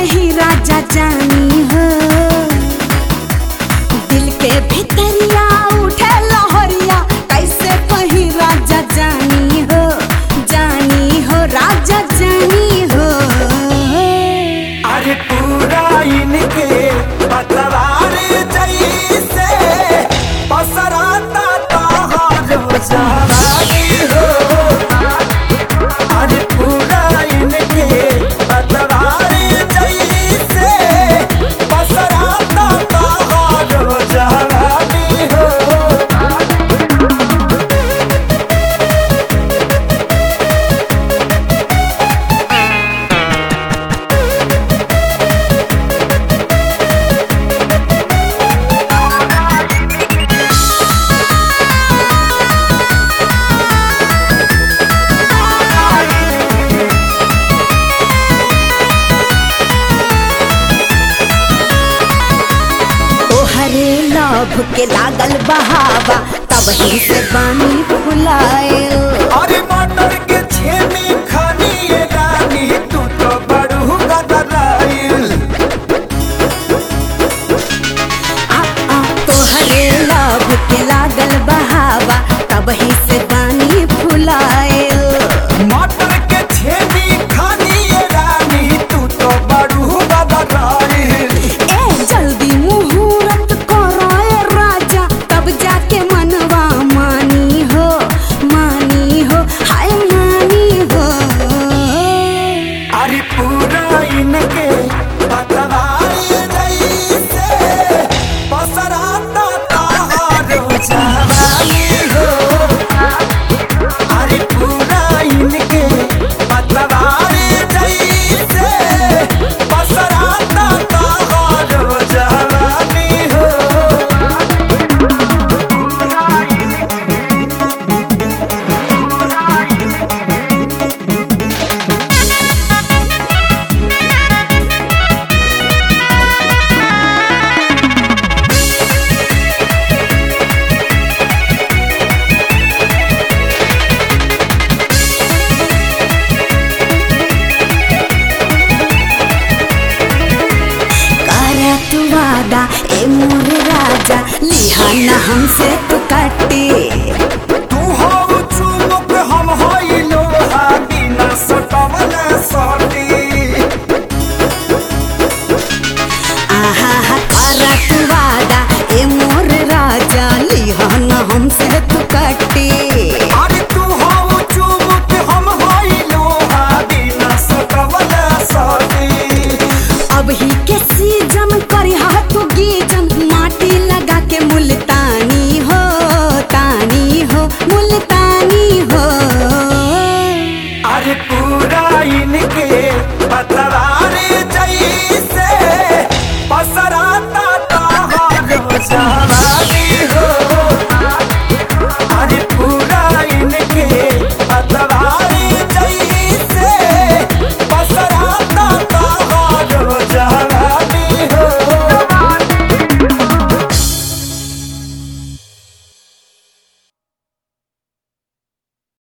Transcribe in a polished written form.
कहीं राजा जानी हो, दिल के भीतरिया उठे लहरिया, कैसे कहीं राजा जानी हो, जानी हो राजा जानी हो। अरे पूरा इनके पतवार जैसे पसराता तोहरो जवानी हो। अरे पूरा इनके पतवार जैसे पसराता तोहरो जवानी हो। लभ के लागल बहावा, तब ही से पानी फुलाए। अरे मटर के छेनी खानी ये रानी, तू तो बड़ू गदराइल। तोहरे लभ के लागल बहावा, तब ही से पानी फुलाए। मटर के छेनी खानी ये रानी, तू तो बड़ू गदराइल। ए जल्दी मुहूर्त कराए राजा, तब जाके मनवा मानी हो, मानी हो, हाय मानी हो। अरे पूरा इनके पतवार जैसे पसराता तोहरो जवानी हो। अरे पूरा इनके पतवार जैसे पसराता तोहरो जवानी हो। करा तू वादा ए मोर राजा, लिहा ना हमसे तू कटे।